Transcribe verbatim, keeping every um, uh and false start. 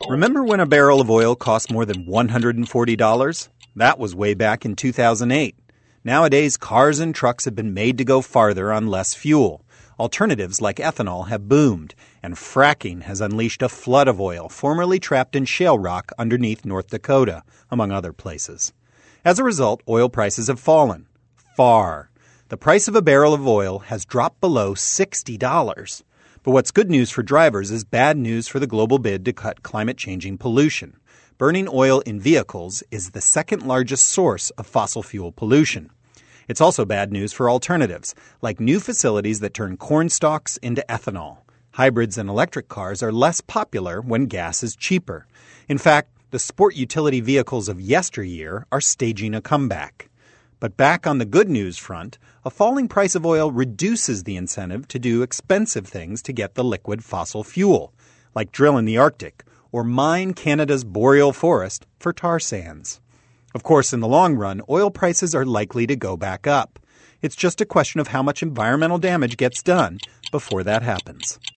Remember when a barrel of oil cost more than one hundred forty dollars? That was way back in two thousand eight. Nowadays, cars and trucks have been made to go farther on less fuel. Alternatives like ethanol have boomed, and fracking has unleashed a flood of oil formerly trapped in shale rock underneath North Dakota, among other places. As a result, oil prices have fallen. Far. The price of a barrel of oil has dropped below sixty dollars. But what's good news for drivers is bad news for the global bid to cut climate-changing pollution. Burning oil in vehicles is the second largest source of fossil fuel pollution. It's also bad news for alternatives, like new facilities that turn corn stalks into ethanol. Hybrids and electric cars are less popular when gas is cheaper. In fact, the sport utility vehicles of yesteryear are staging a comeback. But back on the good news front, a falling price of oil reduces the incentive to do expensive things to get the liquid fossil fuel, like drill in the Arctic or mine Canada's boreal forest for tar sands. Of course, in the long run, oil prices are likely to go back up. It's just a question of how much environmental damage gets done before that happens.